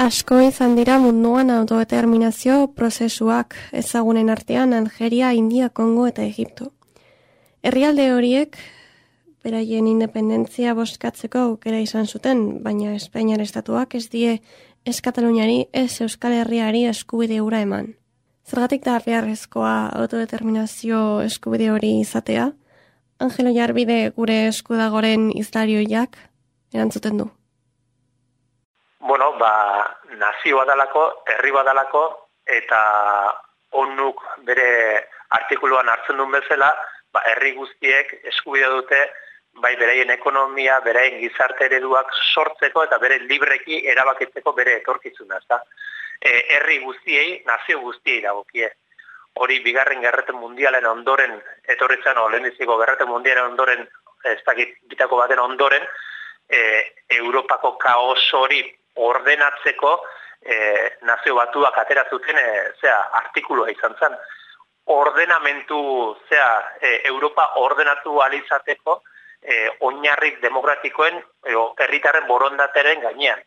Asko izan dira munduan autodeterminazio prozesuak ezagunen artean Algeria, India, Kongo eta Egipto. Herrialde horiek beraien independentzia bozkatzeko aukera izan zuten, baina Espainiar estatuak ez die ez Kataluniari, ez Euskal Herriari eskubide hura eman. Zergatik da beharrezkoa autodeterminazio eskubide hori izatea? Angelo Jarbide gure eskudagoren izlarioiak erantzuten du. Bueno, nazio badalako, herri badalako, eta ONUk bere artikuluan hartzen duen bezala, herri guztiek eskubidea dute, bai beraien ekonomia, beraien gizarte ereduak sortzeko eta bere libreki erabakitzeko bere etorkizuna, ezta? Herri guztiei, nazio guztiei dagokie. Hori bigarren gerrete mundialen ondoren, etorritzen, lehendiziko gerrete mundialen ondoren, ez dakit bitako baten ondoren, Europako kaos hori ordenatzeko nazio batuak ateratzuten artikulua izan zen. Ordenamentu, Europa ordenatu alizateko oinarrik demokratikoen herritarren borondateren gainean.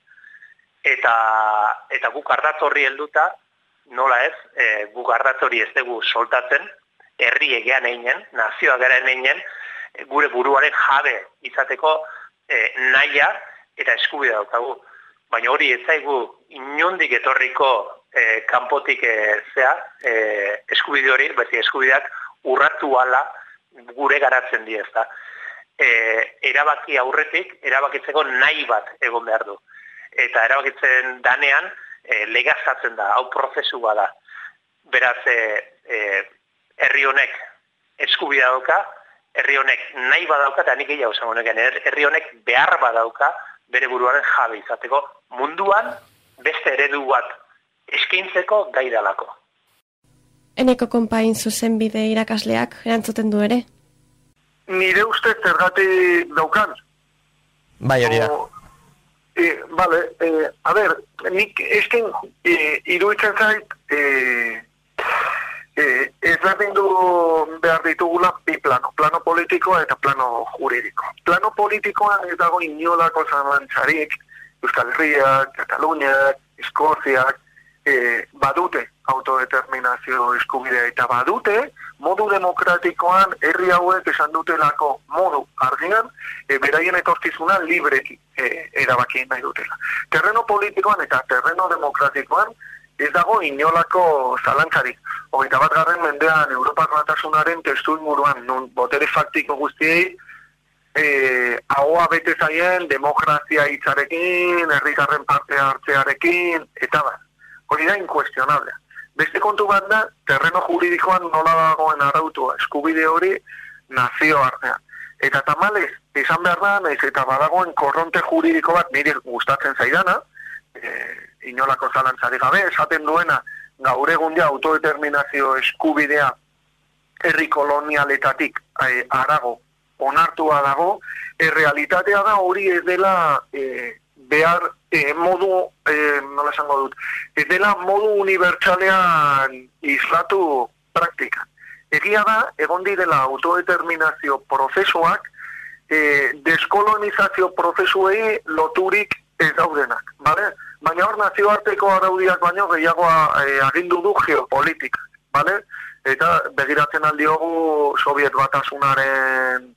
Eta guk ardatz horri helduta, nola ez, guk ardatz hori ez dugu soltatzen, herri egean einen, nazioa gara einen, gure buruaren jabe izateko nahia eta eskubidea daukagu. Baina hori ez zaigu inondik etorriko kanpotik eskubide hori, beti eskubideak urratu ala gure garatzen di, ezta. Erabaki aurretik, erabakitzeko nahi bat egon behar du. Eta erabakitzen danean, legazatzen da, hau prozesu bada. Beraz, herri honek eskubidea dauka, herri honek nahi badauka, eta nik gehiago esango neken, herri honek behar badauka bere buruaren jabe izateko, munduan beste eredu bat eskaintzeko gai dalako. Eneko konpain zuzenbide irakasleak erantzuten du ere? Nire ustez zergatik daukan. Bai, hori da. Nik esken iruditzen zait ezberdindu behar ditugula bi plano. Plano politikoa eta plano juridiko. Plano politikoan ez dago inolako zalantzarik Euskal Herriak, Kataluniak, Eskoziak badute autodeterminazio eskubidea eta badute modu demokratikoan herri hauek esan dutelako modu argian beraien etorkizuna libreki erabaki nahi dutela. Terreno politikoan eta terreno demokratikoan ez dago inolako zalantzarik. 21. mendean Europar Batasunaren testuinguruan nun botere faktiko guztiei ahoa bete zaien demokrazia hitzarekin, herritarren parte hartzearekin, eta hori da inkuestionablea. Beste kontu bat da, terreno juridikoan nola dagoen arautua eskubide hori nazio artean. Eta tamalez, izan behar da, nahiz eta badagoen korronte juridiko bat niri gustatzen zaidana, inolako zalantzarik gabe, esaten duena gaur egun ja autodeterminazio eskubidea herri kolonialetatik harago onartua dago, realitatea da hori ez dela behar modu, nola esango dut, ez dela modu unibertsalean islatu praktika. Egia da, egon direla autodeterminazio prozesuak, deskolonizazio prozesuei loturik ez daudenak, bale? Baina hor nazioarteko araudiak baino gehiago agindu du geopolitika, bale? Eta begiratzen aldiogu Soviet Batasunaren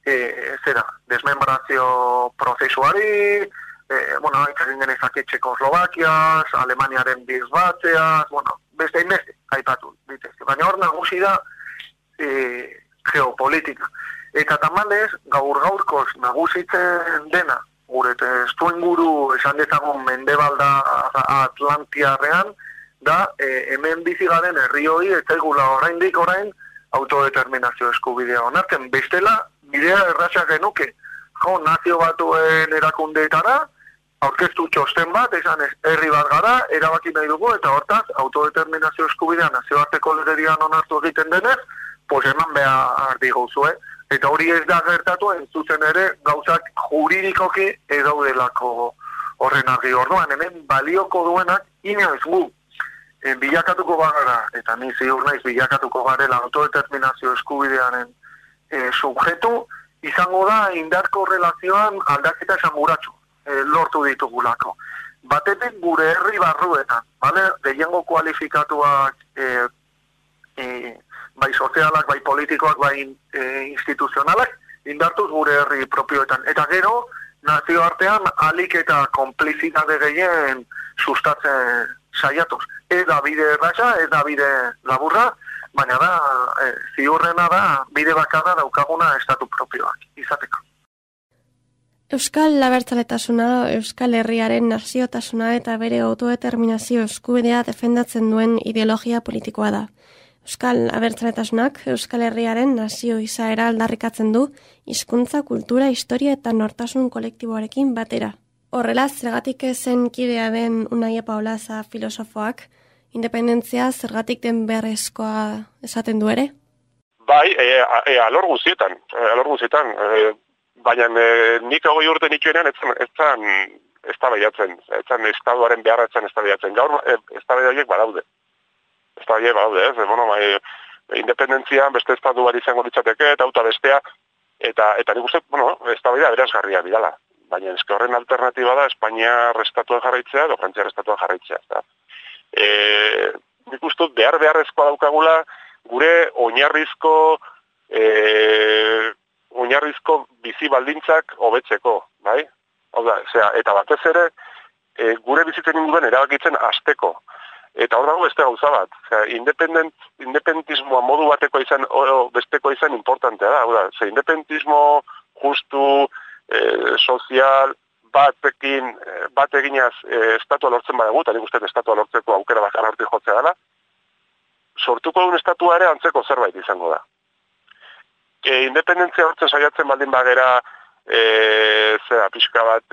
desmembrazio prozesuari, egin genezake Txekoslovakiaz, Alemaniaren bizbatzeaz, beste inbeste, aipatu ditezke. Baina hor nagusi da geopolitika. Eta tamalez, gaur-gaurkoz nagusitzen dena, gure testuinguru esan dezagun Mendebalda Atlantiarrean, da hemen bizi garen herri hori ez zaigula oraindik autodeterminazio eskubidea onartzen. Bestela, bidea erraza genuke. Nazio batuen erakundeetara, aurkeztu txosten bat, esan herri bat gara, erabaki nahi dugu, eta hortaz, autodeterminazio eskubidea nazioarteko legedian onartu egiten denez, eman behar diguzue. Eta hori ez da gertatu, zuzen ere, gauzak juridikoki ez daudelako horren argi. Orduan, hemen balioko duenak, inoiz gu, bilakatuko bagara, eta ni ziur naiz bilakatuko garela autodeterminazio eskubidearen subjetu, izango da indarko relazioan aldaketa esanguratsu lortu ditugulako. batetik gure herri barruetan, bale? Gehiengo kualifikatuak, bai sozialak, bai politikoak, bai instituzionalak, indartuz gure herri propioetan. Eta gero, nazioartean alik eta konplizitate gehien sustatzen saiatuz. Ez da bide erraza, ez da bide laburra, baina da, ziurrena da, bide bakarra daukaguna estatu propioak izateko. Euskal abertzaletasuna, Euskal Herriaren naziotasuna eta bere autodeterminazio eskubidea defendatzen duen ideologia politikoa da. Euskal abertzaletasunak Euskal Herriaren nazio izaera aldarrikatzen du hizkuntza, kultura, historia eta nortasun kolektiboarekin batera. Horrela, zergatik zen kidea den Unai Paulaza filosofoak, independentzia zergatik den beharrezkoa esaten du ere? Bai, alor guztietan, baina nik 20 urte nituenean etzan eztabaidatzen, etzan estatuaren beharra etzan eztabaidatzen. Gaur eztabaidaiek badaude. Independentzia beste estatu bat izango litzateke eta auta bestea, eta nik uste, eztabaida berazgarria bidala. Baina eske horren alternatiba da Espainiar estatua jarraitzea edo Frantziar estatua jarraitzea. Nik uste beharrezkoa daukagula gure oinarrizko bizi baldintzak hobetzeko, bai? Hau da, eta batez ere gure bizitzen inguruen erabakitzen hasteko. Eta hor dago beste gauza bat. Independentismoa modu bateko izan, besteko izan importantea da. Hau da, independentismo justu, sozial, bateginaz estatua lortzen badagu, eta nik uste estatua lortzeko aukera bakarra hortik jotzea dela, sortuko duen estatua ere antzeko zerbait izango da. Independentzia hortzen saiatzen baldin bagera, pixka bat,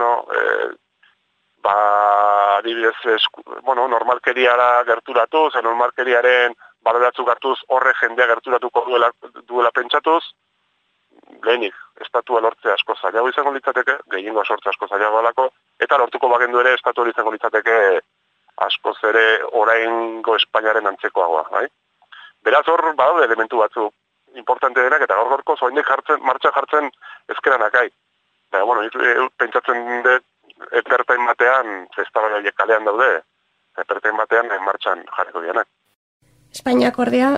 adibidez, normalkeriara gerturatu, normalkeriaren baloratzuk hartuz horre jendea gerturatuko duela pentsatuz, lehenik, estatua lortzea asko zailago izango litzateke, gehiengo sortzea asko zailago alako, eta lortuko bagendu ere estatua izango litzateke askoz ere oraingo Espainiaren antzekoagoa, bai? Beraz hor badaude elementu batzu importante denak, eta gaur-gaurko zoainek martxan jartzen ezkeranakai. Pentsatzen dut epertain batean, eztabaidailek kalean daude, epertain batean martxan jarriko dianak. Espainiak ordea,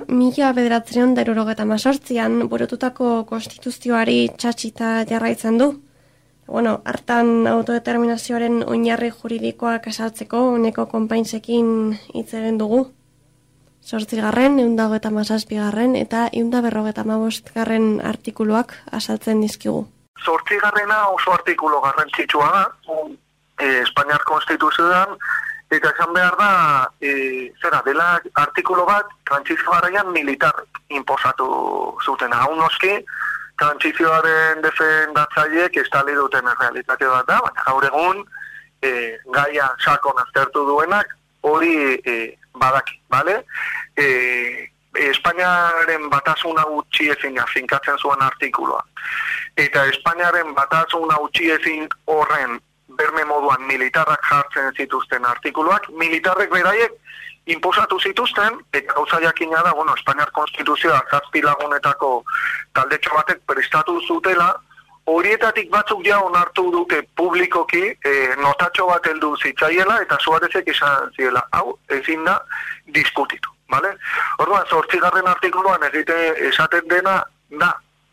1978an burututako konstituzioari txatxita jarraitzen du. Hartan autodeterminazioaren oinarri juridikoak azaltzeko honeko konpaintzekin hitz egin dugu. 8. 127. eta 155. artikuluak azaltzen dizkigu. 8. oso artikulu garrantzitsua da, Espainiar Konstituzioan, eta esan behar da, dela artikulu bat, trantsizio garaian militarrek inposatu zuten. Hau noski, trantsizioaren defendatzaileek estali duten realitate bat da, baina gaur egun gaia sakon aztertu duenak hori badaki, bale? Espainiaren batasuna gutxiezina finkatzen zuen artikuloa. Eta Espainiaren batasuna gutxiezin horren berme moduan militarrak jartzen zituzten artikuluak, militarrek beraiek inposatu zituzten, eta gauza jakina da, Espainiar Konstituzioa 7 lagunetako taldetxo batek prestatu zutela, horietatik batzuk ja onartu dute publikoki notatxo bat heldu zitzaiela, eta Suarezek izan ziela, hau ezin da diskutitu, bale? Orduan, 8. artikuluan esaten dena da,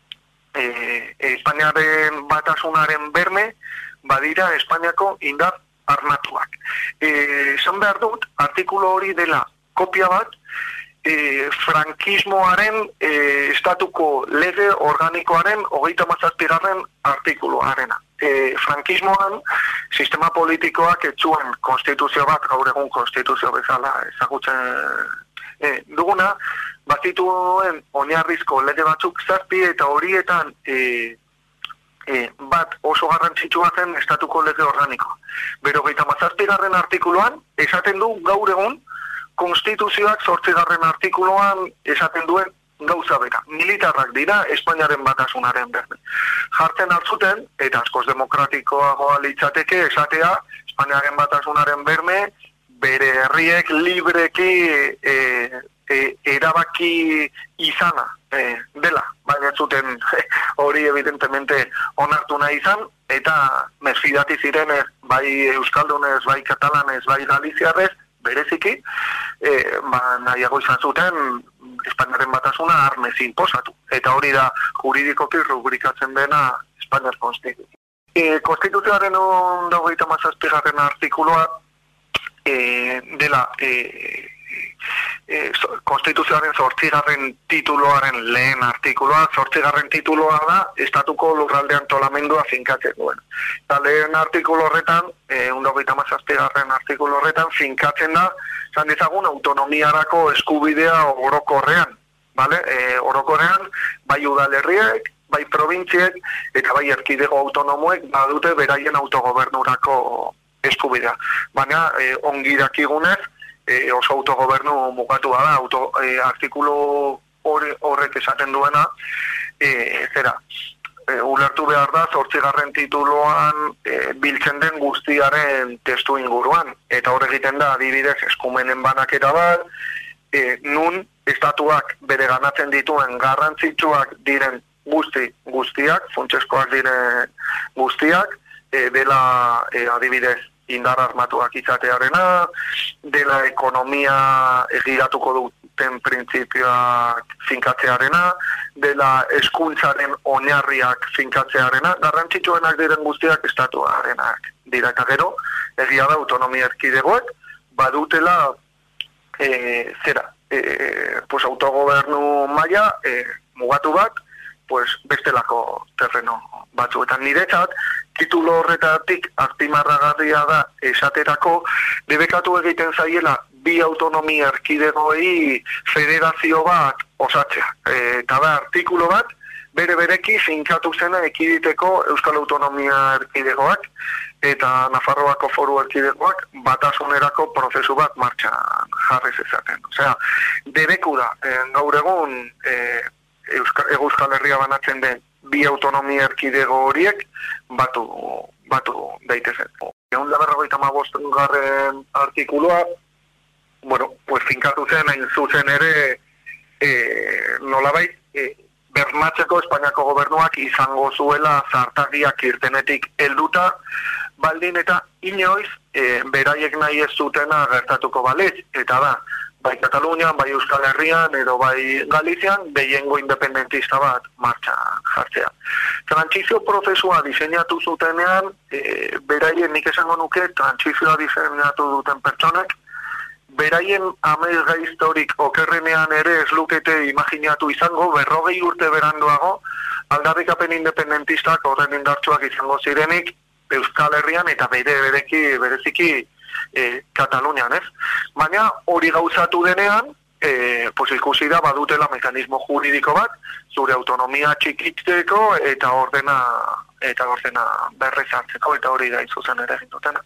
Espainiaren batasunaren berme, badira Espainiako indar armatuak. Esan behar dut, artikulu hori dela kopia bat, frankismoaren estatuko lege organikoaren 37. artikuluarena. Frankismoan, sistema politikoak etzuen konstituzio bat, gaur egun konstituzio bezala ezagutzen duguna, bazituen oinarrizko lege batzuk 7 eta horietan bat oso garrantzitsua zen estatuko lege organiko. 57. artikuluan esaten du gaur egun konstituzioak 8. artikuluan esaten duen gauza bera. Militarrak dira Espainiaren batasunaren berme. Jartzen altzuten, eta askoz demokratikoagoa litzateke esatea Espainiaren batasunaren berme bere herriek libreki erabaki izana dela, baina ez zuten hori evidentemente onartu nahi izan, eta mesfidati zirenez, bai euskaldunez, bai katalanez, bai galiziarrez, bereziki, nahiago izan zuten Espainiaren batasuna arnez inposatu. Eta hori da juridikoki rubrikatzen dena Espainiar Konstituzioa. Konstituzioaren 27. artikuloa dela Konstituzioaren 8. tituloaren lehen artikuloa, 8. tituloa da estatuko lurralde antolamendua finkatzen duen. Eta lehen artikulo horretan, 27. artikulo horretan finkatzen da, zan dezagun, autonomiarako eskubidea orokorrean. Orokorrean, bai udalerriek, bai probintziek, eta bai erkidego autonomoek badute beraien autogobernurako eskubidea. Baina, ongi dakigunez, oso autogobernu mugatua da, artikulu horrek esaten duena, ulertu behar da, 8. tituloan biltzen den guztiaren testu inguruan, eta hor egiten da, adibidez, eskumenen banaketa bat, nun estatuak bere ganatzen dituen garrantzitsuak diren guztiak, funtsezkoak diren guztiak, dela adibidez, indar armatuak izatearena, dela ekonomia egiratuko duten printzipioak finkatzearena, dela hezkuntzaren oinarriak finkatzearena, garrantzitsuenak diren guztiak estatuarenak dira. Eta gero, egia da autonomia erkidegoek, badutela autogobernu maila mugatu bat, bestelako terreno batzuetan. Niretzat, titulo horretatik azpimarragarria da esaterako debekatu egiten zaiela bi autonomia erkidegoei federazio bat osatzea. Eta da, artikulo bat, bereki finkatu zena ekiditeko Euskal Autonomia Erkidegoak eta Nafarroako Foru Erkidegoak batasunerako prozesu bat martxan jarrez ezaten. Osea, debeku da, gaur egun Euskal Herria banatzen den bi autonomia erkidego horiek batu daitezen. 155. artikuloa, finkatu zen hain zuzen ere nolabait bermatzeko Espainiako gobernuak izango zuela zartagiak irtenetik helduta, baldin eta inoiz beraiek nahi ez zutena gertatuko balitz, eta da, bai Katalunian, bai Euskal Herrian, edo bai Galizian, gehiengo independentista bat martxan jartzea. Trantsizio prozesua diseinatu zutenean, beraien nik esango nuke, trantsizioa diseinatu duten pertsonek, beraien amezga historik okerrenean ere ez lukete imaginatu izango, 40 urte beranduago, aldarrikapen independentistak horren indartsuak izango zirenik, Euskal Herrian eta bereziki Katalunian, ez? Baina hori gauzatu denean, ikusi da badutela mekanismo juridiko bat, zure autonomia txikitzeko eta ordena berrezartzeko, eta hori da izuzen ere egin dutena.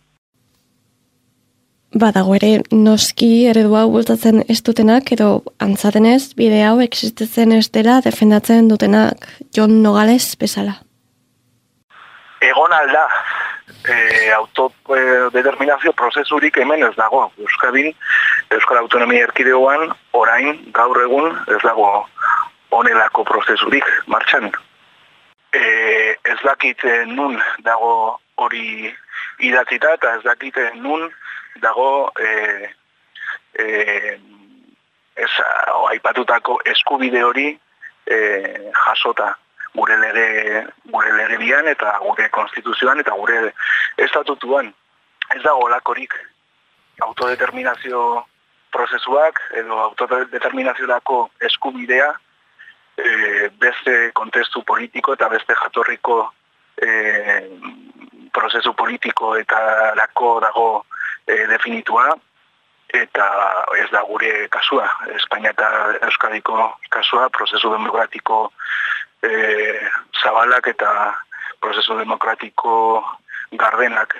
Badago ere, noski eredu hau bultatzen ez dutenak, edo antzatenez, bide hau existitzen ez dela defendatzen dutenak Jon Nogales bezala. Egon alda, autodeterminazio prozesurik hemen ez dago. Euskadin, Euskal Autonomia Erkidegoan, orain, gaur egun, ez dago honelako prozesurik martxan. Ez dakit nun dago hori idatzita, eta ez dakit nun dago aipatutako eskubide hori jasota gure legedian eta gure konstituzioan eta gure estatutuan. Ez dago olakorik autodeterminazio prozesuak edo autodeterminaziorako eskubidea beste kontestu politiko eta beste jatorriko prozesu politiko eta lako dago definitua, eta ez da gure kasua, Espainia eta Euskadiko kasua, prozesu demokratiko zabalak eta prozesu demokratiko gardenak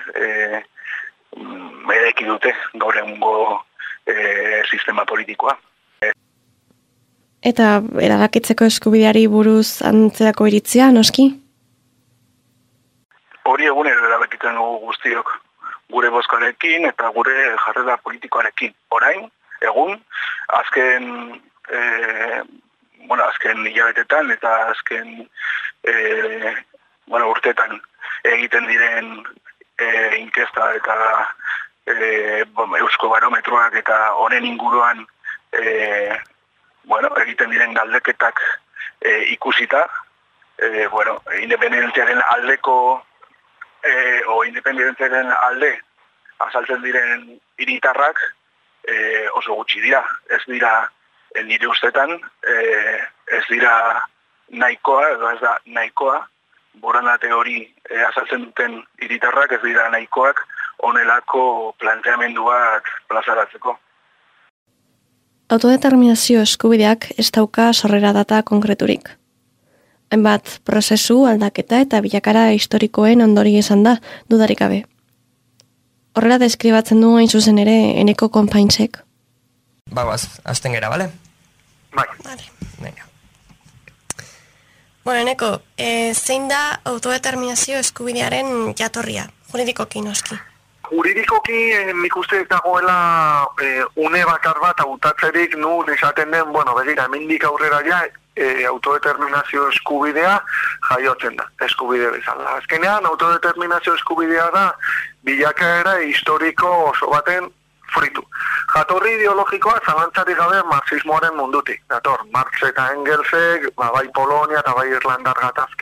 eraiki dute gaur egungo sistema politikoa. Eta erabakitzeko eskubideari buruz antzerako iritzia, noski? Hori egunero erabakitzen dugu guztiok, gure bozkarekin eta gure jarrera politikoarekin. Orain, egun, azken hilabetetan eta azken urteetan egiten diren inkesta eta Eusko Barometroak eta honen inguruan egiten diren galdeketak ikusita, independentziaren aldeko independentziaren alde azaltzen diren hiritarrak oso gutxi dira. Ez dira nire ustetan, ez dira nahikoa, edo ez da nahikoa, borondate hori azaltzen duten hiritarrak ez dira nahikoak honelako planteamendu bat plazaratzeko. Autodeterminazio eskubideak ez dauka sorrera data konkreturik. Hainbat prozesu, aldaketa eta bilakara historikoen ondori izan da, dudarik gabe. Horrela deskribatzen du hain zuzen ere Eneko konpaintzek. Bagoaz, azten gera, bale? Bai. Venga. Bueno, Eneko, zein da autodeterminazio eskubidearen jatorria, juridikoki noski? Juridikoki nik uste dagoela une bakar bat hautatzerik nun esaten den, begira, hemendik aurrera ja, autodeterminazio eskubidea jaiotzen da, eskubide bezala. Azkenean, autodeterminazio eskubidea da bilakaera historiko oso baten fritu. Jatorri ideologikoa zalantzarik gabe marxismoaren mundutik. Dator, Marx eta Engelsek, bai Polonia eta bai Irlandar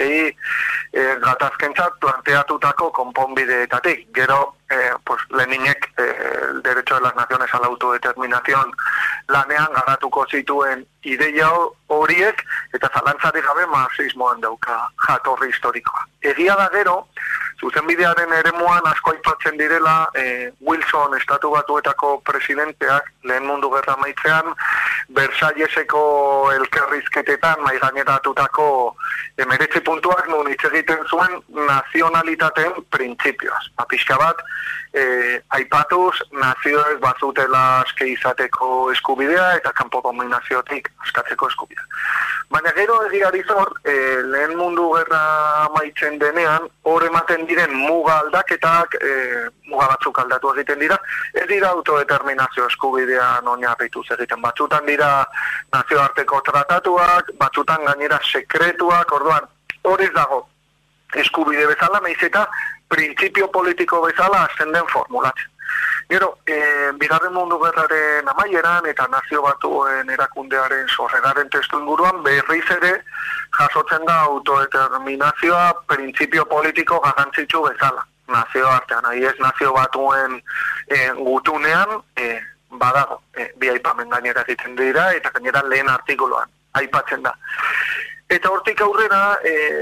gatazkentzat planteatutako konponbideetatik. Gero, Leninek el derecho de las naciones a la autodeterminación lanean garatuko zituen ideia horiek eta zalantzarik gabe marxismoan dauka jatorri historikoa. Egia da gero, zuzenbidearen eremuan asko aipatzen direla Wilson estatu batuetako presidenteak lehen mundu gerra amaitzean Versailleseko elkarrizketetan maigaineratutako 19 puntuak nun hitz egiten zuen nazionalitateen printzipioaz. Pixka bat, aipatuz nazioek bazutela aske izateko eskubidea eta kanpo dominaziotik askatzeko eskubidea. Baina gero egiari zor, lehen mundu gerra amaitzen denean, hor ematen diren muga aldaketak, muga batzuk aldatu egiten dira, ez dira autodeterminazio eskubidean oinarrituz egiten. Batzutan dira nazioarteko tratatuak, batzutan gainera sekretuak, orduan hor ez dago eskubide bezala, nahiz eta printzipio politiko bezala azten den formulatzen. Gero, bigarren mundu gerraren amaieran eta nazio batuen erakundearen sorreraren testu inguruan berriz ere jasotzen da autodeterminazioa printzipio politiko garrantzitsu bezala. Nazio artean, ahi ez nazio batuen gutunean badago, bi aipamen gainera egiten dira eta gainera lehen artikuluan aipatzen da. Eta hortik aurrera,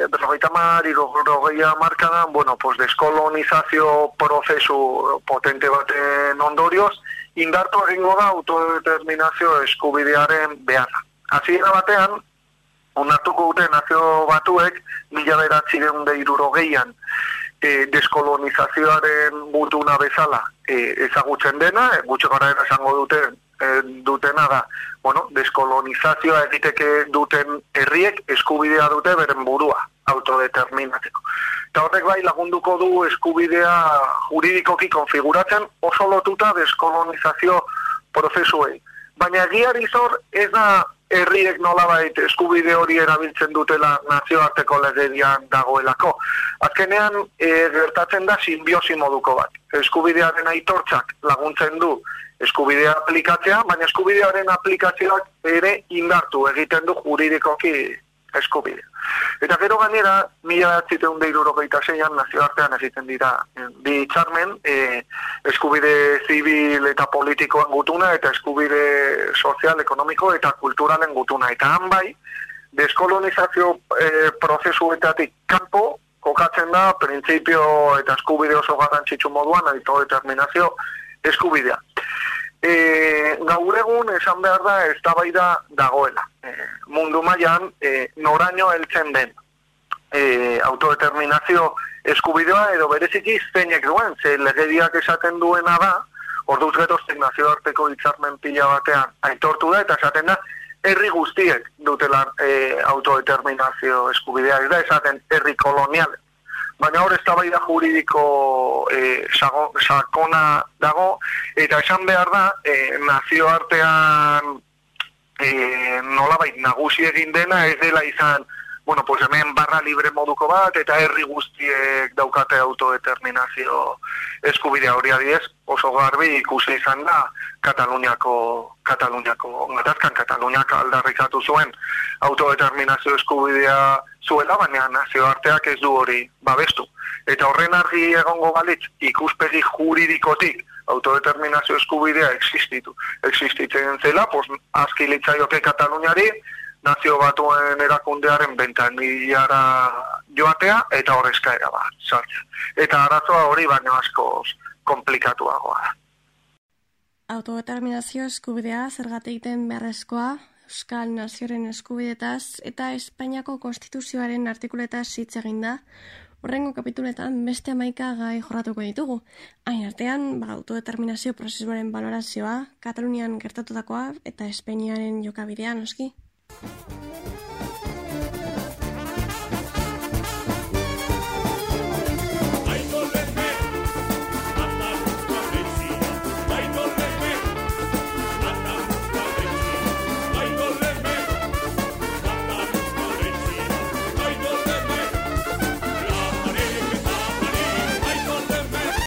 50-60 markadan, deskolonizazio prozesu potente baten ondorioz, indartu egingo da autodeterminazio eskubidearen beharra. Hasiera batean, onartuko dute nazio batuek, 1960an deskolonizazioaren gutuna bezala ezagutzen dena, gutxi gara esango dutena da, deskolonizazioa egiteke duten herriek eskubidea dute beren burua autodeterminatzeko. Eta horrek bai lagunduko du eskubidea juridikoki konfiguratzen oso lotuta deskolonizazio prozesuei. Baina egiari zor ez da herriek nolabait eskubide hori erabiltzen dutela nazioarteko legedian dagoelako. Azkenean gertatzen da sinbiosi moduko bat. Eskubidearen aitortzak laguntzen du eskubidea aplikatzea, baina eskubidearen aplikazioak ere indartu egiten du juridikoki eskubidea. Eta gero gainera, 1976an nazioartean egiten dira bi hitzarmen, eskubide zibil eta politikoan gutuna eta eskubide sozial, ekonomiko eta kulturalen gutuna. Eta han bai, deskolonizazio prozesuetatik kanpo kokatzen da printzipio eta eskubide oso garrantzitsu moduan autodeterminazio eskubidea. Gaur egun esan behar da eztabaida dagoela. Mundu mailan noraino heltzen den autodeterminazio eskubidea edo bereziki zeinek duen, ze legediak esaten duena da, orduz geroztik nazioarteko hitzarmen pila batean aitortu da eta esaten da herri guztiek dutela autodeterminazio eskubidea, ez da esaten herri kolonial. Baina hor eztabaida juridiko sakona dago, eta esan behar da, nazioartean nolabait nagusi egin dena ez dela izan bueno, pues hemen barra libre moduko bat, eta herri guztiek daukate autodeterminazio eskubidea hori adidez, oso garbi ikusi izan da Kataluniako gatazkan Kataluniak aldarrikatu zuen autodeterminazio eskubidea zuela, baina nazioarteak ez du hori babestu. Eta horren argi egongo balitz ikuspegi juridikotik autodeterminazio eskubidea existitzen zela, pues aski litzaioke Kataluniari nazio batuen erakundearen bentanillara joatea eta hor eskaera bat sartzea. Eta arazoa hori baino askoz komplikatuagoa da. Autodeterminazio eskubidea zergatik den beharrezkoa, Euskal Nazioaren eskubidetaz eta Espainiako Konstituzioaren artikuletaz hitz egin da. Horrengo kapituletan beste 11 gai jorratuko ditugu. Hain artean, autodeterminazio prozesuaren balorazioa, Katalunian gertatutakoa eta Espainiaren jokabidea noski.